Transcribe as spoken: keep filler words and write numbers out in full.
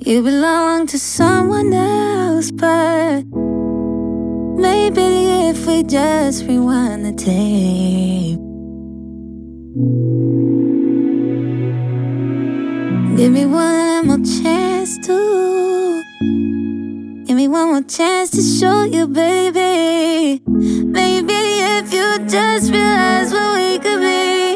You belong to someone else, but maybe if we just rewind the tape, give me one more chance to, give me one more chance to show you, baby. Maybe if you just realize what we could be.